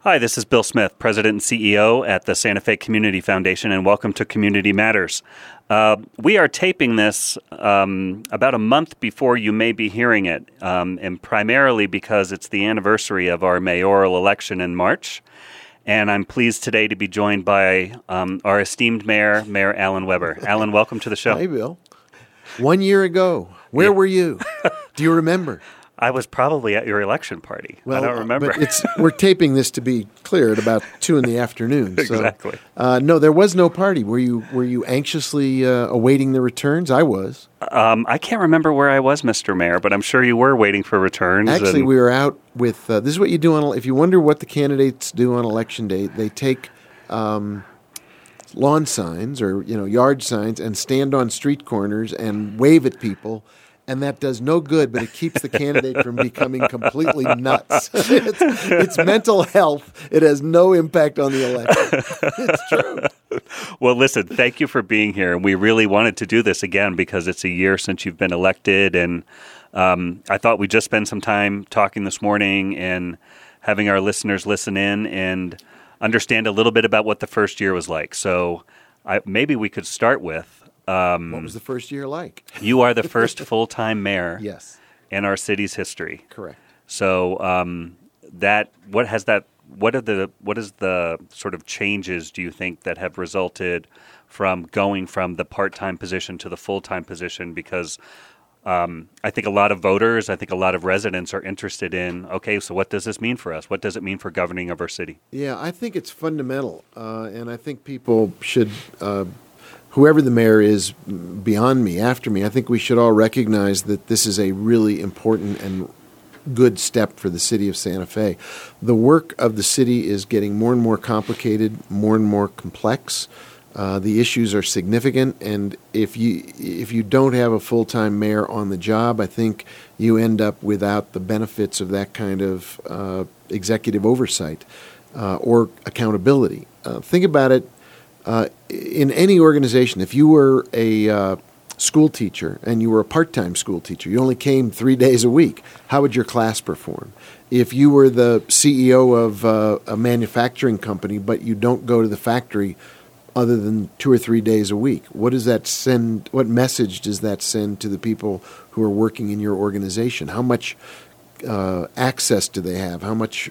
Hi, this is Bill Smith, President and CEO at the Santa Fe Community Foundation, and welcome to Community Matters. We are taping this about a month before you may be hearing it, and primarily because it's the anniversary of our mayoral election in March. And I'm pleased today to be joined by our esteemed mayor, Mayor Alan Weber. Alan, welcome to the show. Hey, Bill. 1 year ago, where were you? Do you remember? I was probably at your election party. Well, I don't remember. But we're taping this to be clear at about 2 p.m. So, exactly. No, there was no party. Were you anxiously awaiting the returns? I was. I can't remember where I was, Mr. Mayor, but I'm sure you were waiting for returns. Actually, we were out with this is what you do on. If you wonder what the candidates do on election day, they take lawn signs or yard signs and stand on street corners and wave at people. And that does no good, but it keeps the candidate from becoming completely nuts. It's mental health. It has no impact on the election. It's true. Well, listen, thank you for being here. And we really wanted to do this again because it's a year since you've been elected. And I thought we'd just spend some time talking this morning and having our listeners listen in and understand a little bit about what the first year was like. So maybe we could start with, what was the first year like? You are the first full-time mayor Yes. in our city's history. Correct. So what is the sort of changes do you think that have resulted from going from the part-time position to the full-time position? Because I think a lot of voters, I think a lot of residents are interested in, okay, so what does this mean for us? What does it mean for governing of our city? Yeah, I think it's fundamental, and I think people should whoever the mayor is beyond me, after me, I think we should all recognize that this is a really important and good step for the city of Santa Fe. The work of the city is getting more and more complicated, more and more complex. The issues are significant, and if you don't have a full-time mayor on the job, I think you end up without the benefits of that kind of executive oversight or accountability. Think about it. In any organization, if you were a school teacher and you were a part-time school teacher, you only came 3 days a week, how would your class perform? If you were the CEO of a manufacturing company, but you don't go to the factory other than 2 or 3 days a week, what does that send? What message does that send to the people who are working in your organization? How much access do they have? How much?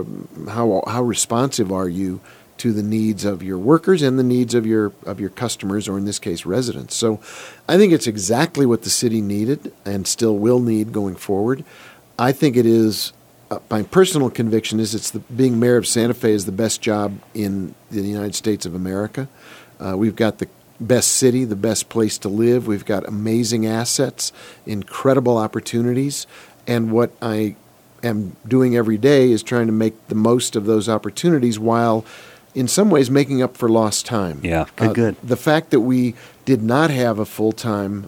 How responsive are you to the needs of your workers and the needs of your customers, or in this case, residents? So I think it's exactly what the city needed and still will need going forward. I think it is, my personal conviction is being mayor of Santa Fe is the best job in the United States of America. We've got the best city, the best place to live. We've got amazing assets, incredible opportunities, and what I am doing every day is trying to make the most of those opportunities while in some ways making up for lost time. Yeah, good. The fact that we did not have a full-time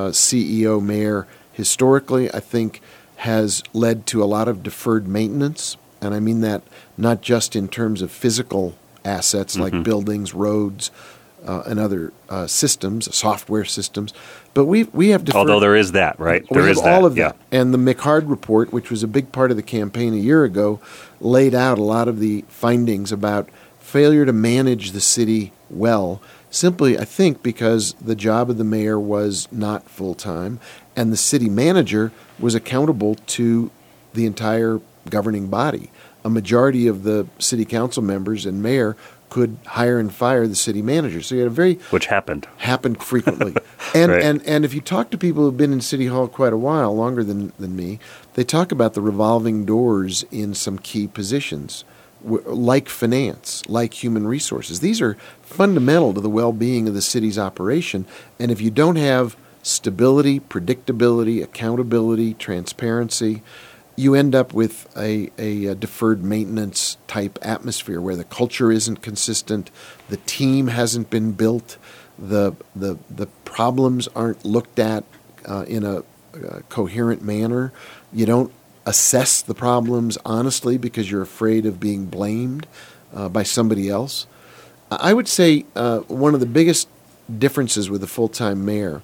CEO mayor historically, I think, has led to a lot of deferred maintenance. And I mean that not just in terms of physical assets like buildings, roads, and other systems, software systems, but we have deferred. Although there is that, right? There is all of that. And the McHard report, which was a big part of the campaign a year ago, laid out a lot of the findings about failure to manage the city well, simply, I think, because the job of the mayor was not full-time, and the city manager was accountable to the entire governing body. A majority of the city council members and mayor could hire and fire the city manager. So you had which happened frequently. And, right. and if you talk to people who've been in City Hall quite a while, longer than me, they talk about the revolving doors in some key positions, like finance, like human resources. These are fundamental to the well-being of the city's operation. And if you don't have stability, predictability, accountability, transparency, you end up with a deferred maintenance type atmosphere where the culture isn't consistent, the team hasn't been built, the problems aren't looked at in a coherent manner. You don't assess the problems honestly because you're afraid of being blamed by somebody else. I would say one of the biggest differences with a full-time mayor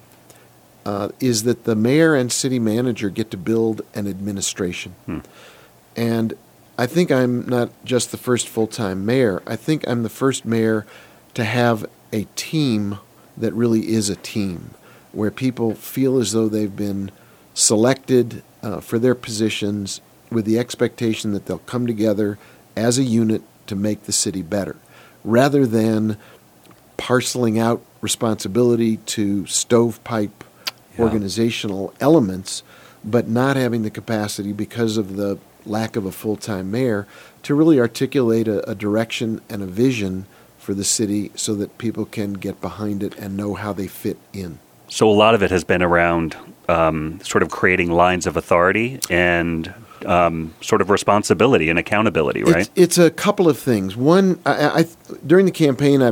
is that the mayor and city manager get to build an administration. And I think I'm not just the first full-time mayor. I think I'm the first mayor to have a team that really is a team, where people feel as though they've been selected for their positions with the expectation that they'll come together as a unit to make the city better, rather than parceling out responsibility to stovepipe organizational elements, but not having the capacity, because of the lack of a full-time mayor, to really articulate a direction and a vision for the city so that people can get behind it and know how they fit in. So a lot of it has been around sort of creating lines of authority and sort of responsibility and accountability, right? It's a couple of things. One, during the campaign,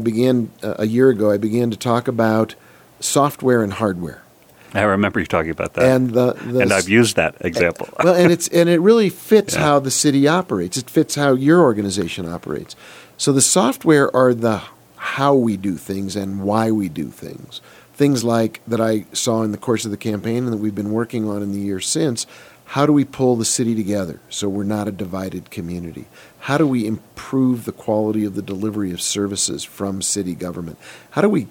a year ago, I began to talk about software and hardware. I remember you talking about that, and I've used that example. Well, and it really fits how the city operates. It fits how your organization operates. So the software are the how we do things and why we do things. Things like that I saw in the course of the campaign and that we've been working on in the years since. How do we pull the city together so we're not a divided community? How do we improve the quality of the delivery of services from city government? How do we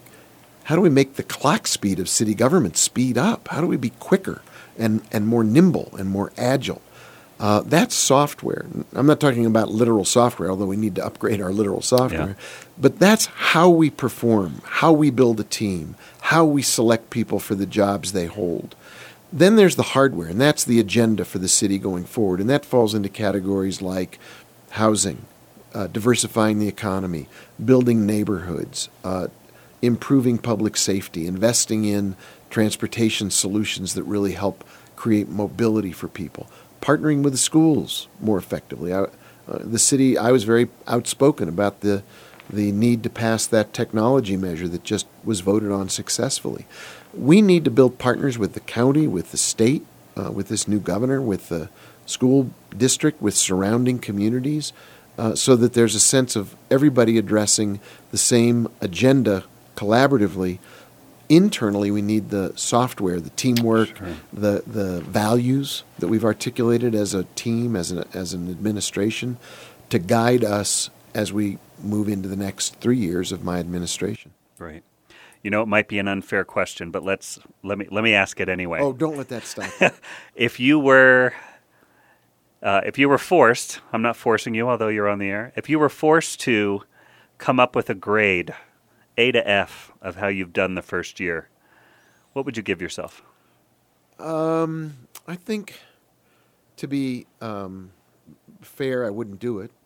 make the clock speed of city government speed up? How do we be quicker and more nimble and more agile? That's software. I'm not talking about literal software, although we need to upgrade our literal software. Yeah. But that's how we perform, how we build a team, how we select people for the jobs they hold. Then there's the hardware, and that's the agenda for the city going forward. And that falls into categories like housing, diversifying the economy, building neighborhoods, improving public safety, investing in transportation solutions that really help create mobility for people, partnering with the schools more effectively. The city, I was very outspoken about the need to pass that technology measure that just was voted on successfully. We need to build partners with the county, with the state, with this new governor, with the school district, with surrounding communities, so that there's a sense of everybody addressing the same agenda collaboratively. Internally, we need the software, the teamwork, the values that we've articulated as a team, as an administration, to guide us as we move into the next 3 years of my administration. Right. You know, it might be an unfair question, but let me ask it anyway. Oh, don't let that stop. If you were forced, I'm not forcing you, although you're on the air. If you were forced to come up with a grade, A to F, of how you've done the first year, what would you give yourself? I think, to be fair, I wouldn't do it.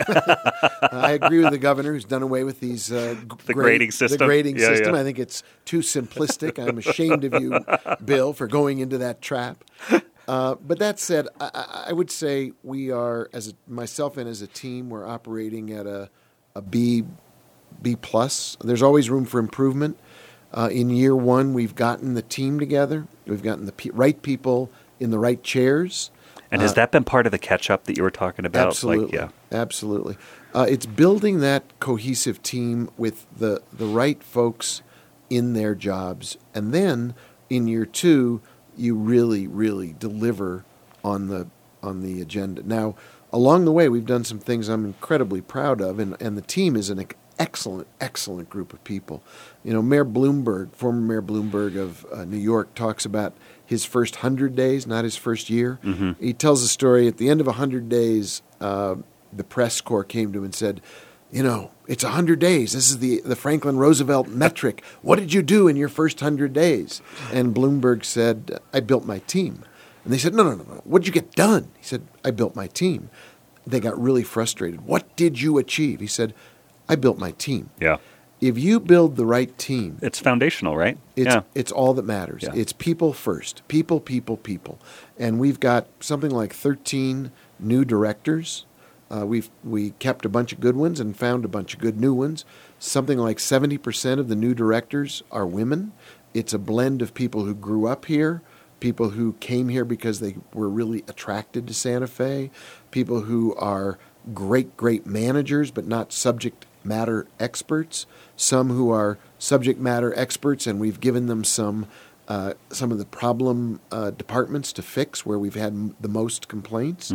I agree with the governor who's done away with these grading system. The grading system. I think it's too simplistic. I'm ashamed of you, Bill, for going into that trap. But that said, I would say we are, myself and as a team, we're operating at a B plus. There's always room for improvement. In year one, we've gotten the team together. We've gotten the right people in the right chairs. And has that been part of the catch-up that you were talking about? Absolutely. Absolutely. It's building that cohesive team with the right folks in their jobs. And then in year two, you really, really deliver on the agenda. Now, along the way, we've done some things I'm incredibly proud of, and the team is an excellent group of people. You know, former Mayor Bloomberg of New York, talks about his first 100 days, not his first year. Mm-hmm. He tells a story at the end of 100 days, the press corps came to him and said, you know, it's 100 days. This is the Franklin Roosevelt metric. What did you do in your first 100 days? And Bloomberg said, I built my team. And they said, no. What did you get done? He said, I built my team. They got really frustrated. What did you achieve? He said, I built my team. Yeah. If you build the right team, it's foundational, right? It's all that matters. Yeah. It's people first. People. And we've got something like 13 new directors. We kept a bunch of good ones and found a bunch of good new ones. Something like 70% of the new directors are women. It's a blend of people who grew up here, people who came here because they were really attracted to Santa Fe, people who are great managers but not subject matter experts, some who are subject matter experts and we've given them some of the problem departments to fix where we've had the most complaints. Mm-hmm.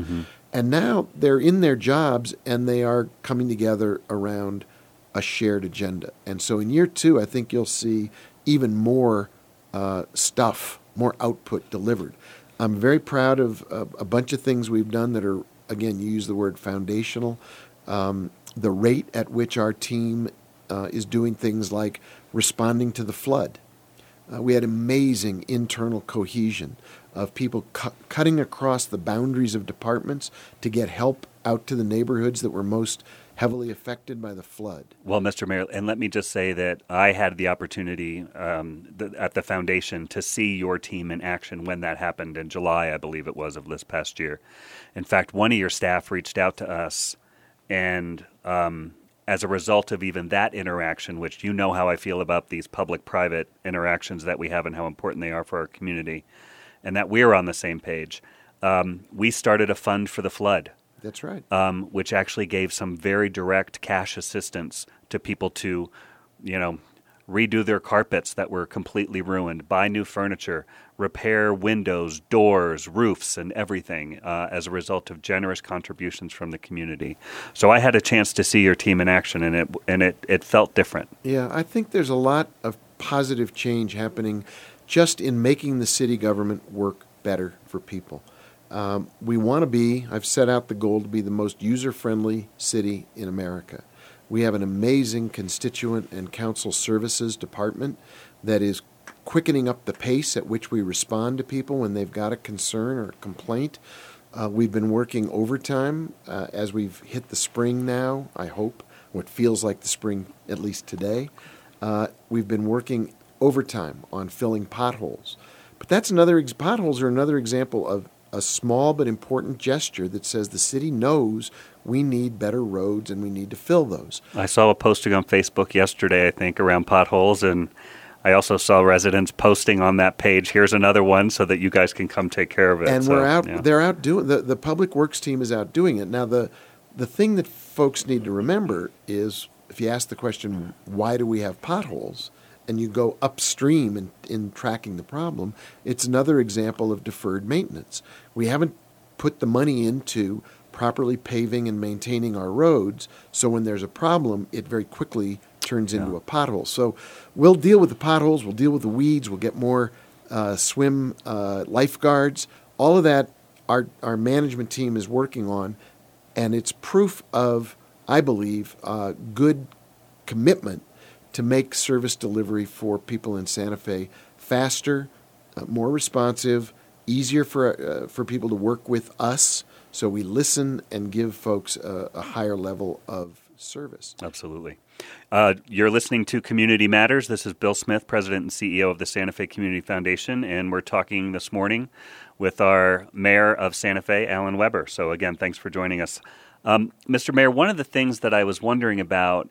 And now they're in their jobs and they are coming together around a shared agenda. And so in year 2, I think you'll see even more stuff, more output delivered. I'm very proud of a bunch of things we've done that are, again, you use the word foundational. The rate at which our team is doing things like responding to the flood. We had amazing internal cohesion of people cutting across the boundaries of departments to get help out to the neighborhoods that were most heavily affected by the flood. Well, Mr. Mayor, and let me just say that I had the opportunity at the foundation to see your team in action when that happened in July, I believe it was, of this past year. In fact, one of your staff reached out to us, and as a result of even that interaction, which you know how I feel about these public-private interactions that we have and how important they are for our community, and that we're on the same page, we started a fund for the flood. That's right. Which actually gave some very direct cash assistance to people to, redo their carpets that were completely ruined, buy new furniture, repair windows, doors, roofs, and everything as a result of generous contributions from the community. So I had a chance to see your team in action, and it felt different. Yeah, I think there's a lot of positive change happening just in making the city government work better for people. We want to be, I've set out the goal to be the most user-friendly city in America. We have an amazing constituent and council services department that is quickening up the pace at which we respond to people when they've got a concern or a complaint. We've been working overtime as we've hit the spring now, I hope, what feels like the spring at least today. We've been working overtime on filling potholes. But potholes are another example of a small but important gesture that says the city knows we need better roads and we need to fill those. I saw a posting on Facebook yesterday, I think, around potholes, and I also saw residents posting on that page, here's another one so that you guys can come take care of it. And they're out doing, the Public Works team is out doing it. Now, the thing that folks need to remember is, if you ask the question, why do we have potholes? And you go upstream in tracking the problem, it's another example of deferred maintenance. We haven't put the money into properly paving and maintaining our roads, so when there's a problem, it very quickly turns into a pothole. So we'll deal with the potholes, we'll deal with the weeds, we'll get more swim lifeguards. All of that our management team is working on, and it's proof of, I believe, good commitment to make service delivery for people in Santa Fe faster, more responsive, easier for people to work with us, so we listen and give folks a higher level of service. Absolutely. You're listening to Community Matters. This is Bill Smith, President and CEO of the Santa Fe Community Foundation, and we're talking this morning with our Mayor of Santa Fe, Alan Weber. So again, thanks for joining us. Mr. Mayor, one of the things that I was wondering about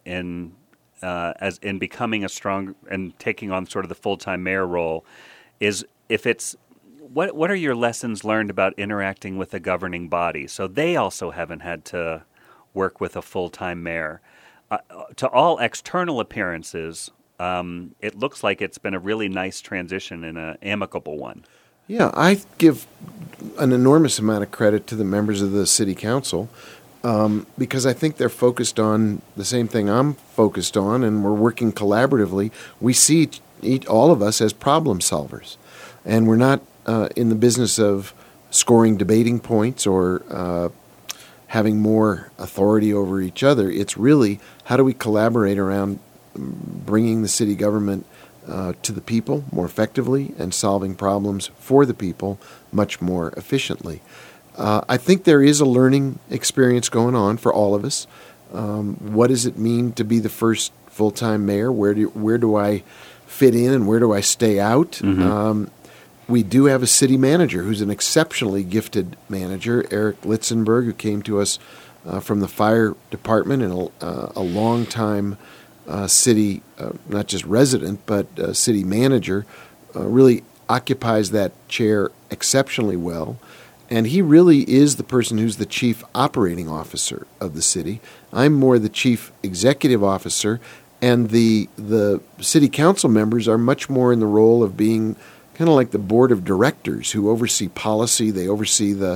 as in becoming a strong and taking on sort of the full-time mayor role is if it's what are your lessons learned about interacting with a governing body? So they also haven't had to work with a full-time mayor. To all external appearances, it looks like it's been a really nice transition and an amicable one. Yeah, I give an enormous amount of credit to the members of the city council because I think they're focused on the same thing I'm focused on, and we're working collaboratively. We see all of us as problem solvers, and we're not in the business of scoring debating points or having more authority over each other. It's really how do we collaborate around bringing the city government to the people more effectively and solving problems for the people much more efficiently. I think there is a learning experience going on for all of us. What does it mean to be the first full-time mayor? Where do I fit in and where do I stay out? Mm-hmm. We do have a city manager who's an exceptionally gifted manager, Eric Litzenberg, who came to us from the fire department and a long-time city, not just resident, but city manager, really occupies that chair exceptionally well. And he really is the person who's the chief operating officer of the city. I'm more the chief executive officer, and the city council members are much more in the role of being kind of like the board of directors who oversee policy. They oversee the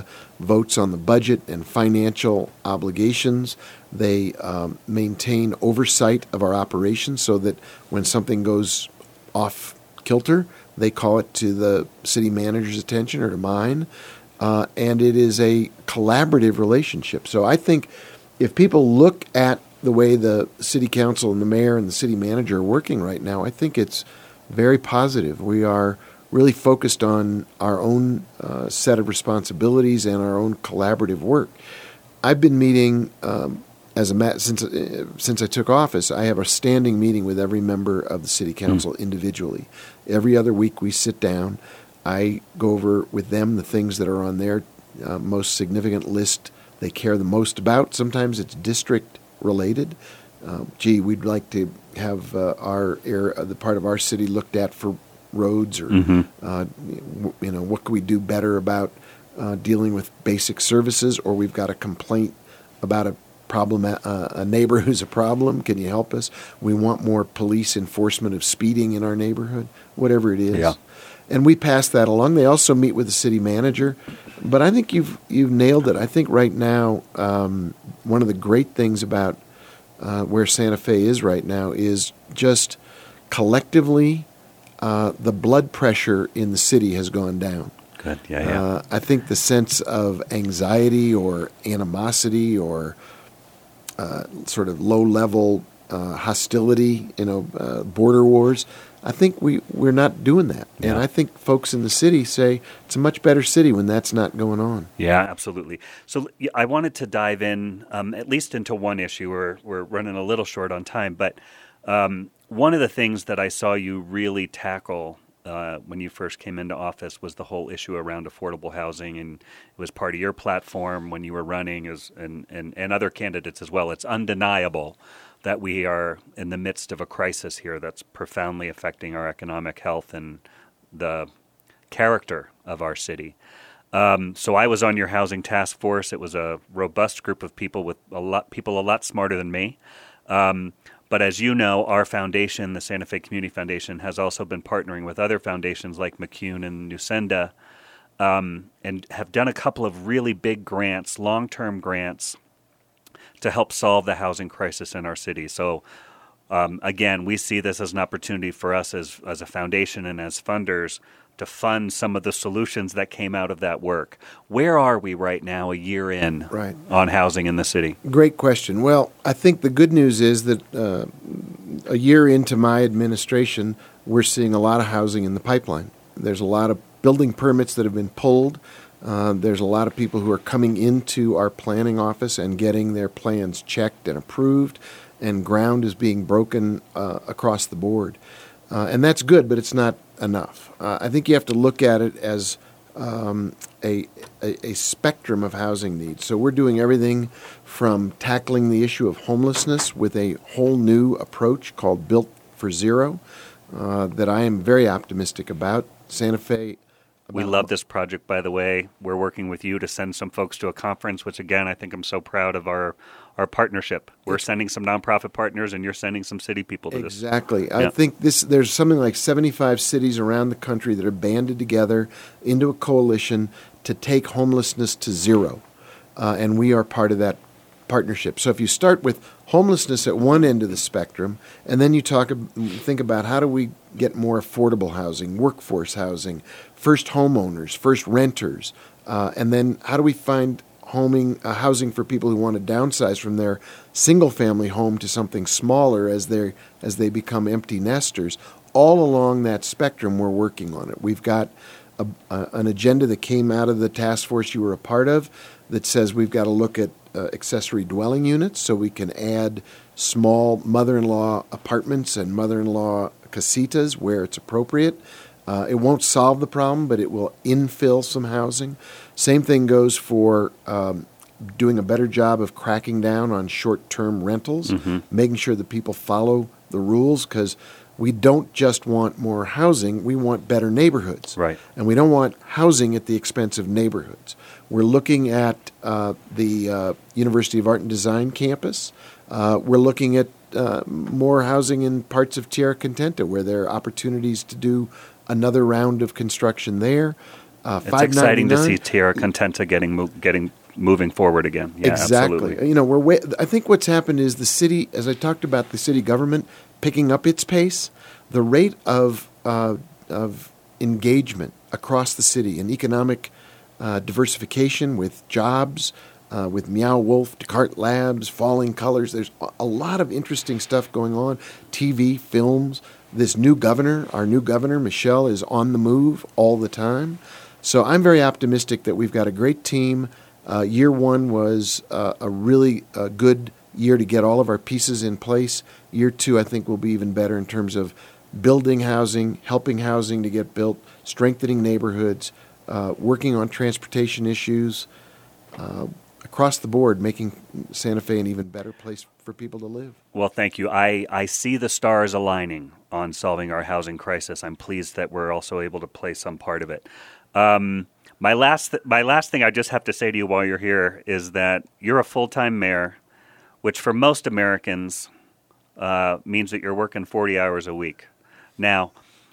votes on the budget and financial obligations. They maintain oversight of our operations so that when something goes off kilter, they call it to the city manager's attention or to mine. And it is a collaborative relationship. So I think if people look at the way the city council and the mayor and the city manager are working right now, I think it's very positive. We are really focused on our own set of responsibilities and our own collaborative work. I've been meeting since I took office. I have a standing meeting with every member of the city council individually. Every other week we sit down. I go over with them the things that are on their most significant list they care the most about. Sometimes it's district related. We'd like to have the part of our city looked at for roads, or what can we do better about dealing with basic services, or we've got a complaint about a problem, a neighbor who's a problem. Can you help us? We want more police enforcement of speeding in our neighborhood, whatever it is. Yeah. And we pass that along. They also meet with the city manager. But I think you've nailed it. I think right now one of the great things about where Santa Fe is right now is just collectively the blood pressure in the city has gone down. Good, yeah. I think the sense of anxiety or animosity or sort of low-level hostility, border wars, I think we're not doing that. Yeah. And I think folks in the city say it's a much better city when that's not going on. Yeah, absolutely. So I wanted to dive in at least into one issue. We're running a little short on time, but one of the things that I saw you really tackle when you first came into office was the whole issue around affordable housing, and it was part of your platform when you were running and other candidates as well. It's undeniable that we are in the midst of a crisis here that's profoundly affecting our economic health and the character of our city. So I was on your housing task force. It was a robust group of people with a lot smarter than me. But as you know, our foundation, the Santa Fe Community Foundation, has also been partnering with other foundations like McCune and Nusenda, and have done a couple of really big grants, long-term grants, to help solve the housing crisis in our city. So, again, we see this as an opportunity for us as a foundation and as funders to fund some of the solutions that came out of that work. Where are we right now, a year in, on housing in the city? Great question. Well, I think the good news is that a year into my administration, we're seeing a lot of housing in the pipeline. There's a lot of building permits that have been pulled. There's a lot of people who are coming into our planning office and getting their plans checked and approved, and ground is being broken across the board. And that's good, but it's not enough. I think you have to look at it as a spectrum of housing needs. So we're doing everything from tackling the issue of homelessness with a whole new approach called Built for Zero that I am very optimistic about. Santa Fe. We love this project, by the way. We're working with you to send some folks to a conference, which, again, I think I'm so proud of our partnership. We're sending some nonprofit partners, and you're sending some city people to this. Exactly. I think there's something like 75 cities around the country that are banded together into a coalition to take homelessness to zero, and we are part of that partnership. So if you start with homelessness at one end of the spectrum, and then you think about how do we get more affordable housing, workforce housing, first homeowners, first renters, and then how do we find housing for people who want to downsize from their single-family home to something smaller as they become empty nesters. All along that spectrum, we're working on it. We've got an agenda that came out of the task force you were a part of that says we've got to look at accessory dwelling units so we can add small mother-in-law apartments and mother-in-law casitas where it's appropriate. It won't solve the problem, but it will infill some housing. Same thing goes for doing a better job of cracking down on short-term rentals, making sure that people follow the rules, because we don't just want more housing, we want better neighborhoods. Right. And we don't want housing at the expense of neighborhoods. We're looking at the University of Art and Design campus. We're looking at more housing in parts of Tierra Contenta where there are opportunities to do another round of construction there. It's exciting to see Tierra Contenta getting moving forward again. Yeah, exactly. Absolutely. I think what's happened is the city, as I talked about, the city government picking up its pace, the rate of engagement across the city in economic diversification with jobs, with Meow Wolf, Descartes Labs, Falling Colors. There's a lot of interesting stuff going on. TV, films. This new governor, our new governor, Michelle, is on the move all the time. So I'm very optimistic that we've got a great team. Year one was a really good year to get all of our pieces in place. Year two, I think, will be even better in terms of building housing, helping housing to get built, strengthening neighborhoods, working on transportation issues, across the board, making Santa Fe an even better place for people to live. Well, thank you. I see the stars aligning on solving our housing crisis. I'm pleased that we're also able to play some part of it. My last thing I just have to say to you while you're here is that you're a full-time mayor, which for most Americans means that you're working 40 hours a week. Now,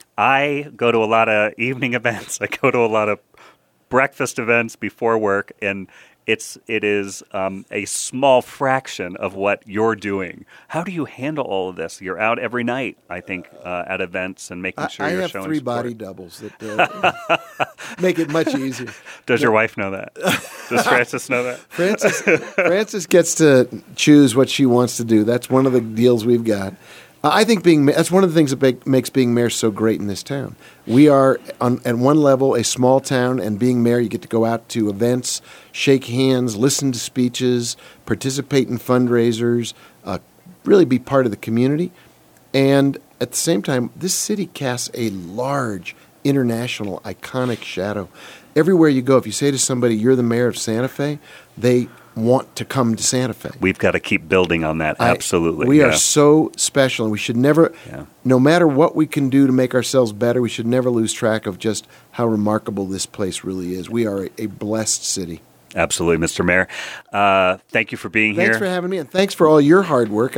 I go to a lot of evening events. I go to a lot of breakfast events before work, and it is a small fraction of what you're doing. How do you handle all of this? You're out every night, I think, at events and making sure you're showing support. I have 3 body doubles that make it much easier. Does your wife know that? Does Frances know that? Frances gets to choose what she wants to do. That's one of the deals we've got. I think that's one of the things that makes being mayor so great in this town. We are, at one level, a small town, and being mayor, you get to go out to events, shake hands, listen to speeches, participate in fundraisers, really be part of the community. And at the same time, this city casts a large, international, iconic shadow. Everywhere you go, if you say to somebody, you're the mayor of Santa Fe, they want to come to Santa Fe. We've got to keep building on that. Absolutely. We are so special, and we should never, no matter what we can do to make ourselves better, we should never lose track of just how remarkable this place really is. We are a blessed city. Absolutely, Mr. Mayor. Thank you for being here. Thanks for having me, and thanks for all your hard work.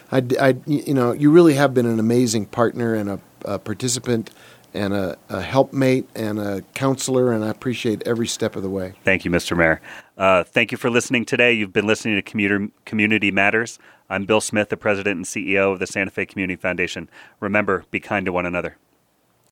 You really have been an amazing partner and a participant and a helpmate and a counselor, and I appreciate every step of the way. Thank you, Mr. Mayor. Thank you for listening today. You've been listening to Community Matters. I'm Bill Smith, the President and CEO of the Santa Fe Community Foundation. Remember, be kind to one another.